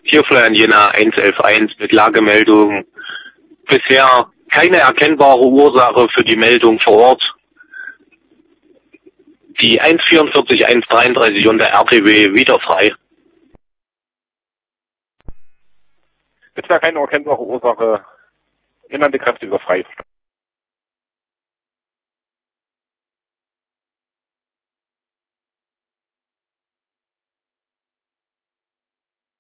Tierflyer in Jena 111.1 mit Lagemeldung. Bisher keine erkennbare Ursache für die Meldung vor Ort. Die 144, 133 und der RTW wieder frei. Bisher keine erkennbare Ursache. Innernde Kräfte wieder frei.